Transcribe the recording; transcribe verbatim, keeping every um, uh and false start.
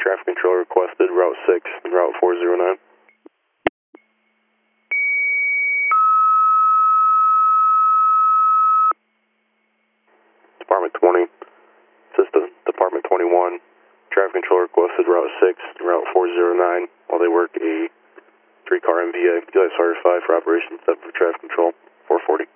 Traffic control requested route six and route four zero nine. Department twenty, System Department twenty-one, traffic control requested route six and route four zero nine while they work a three car M V A. You guys are five for operation, seven for traffic control, four forty.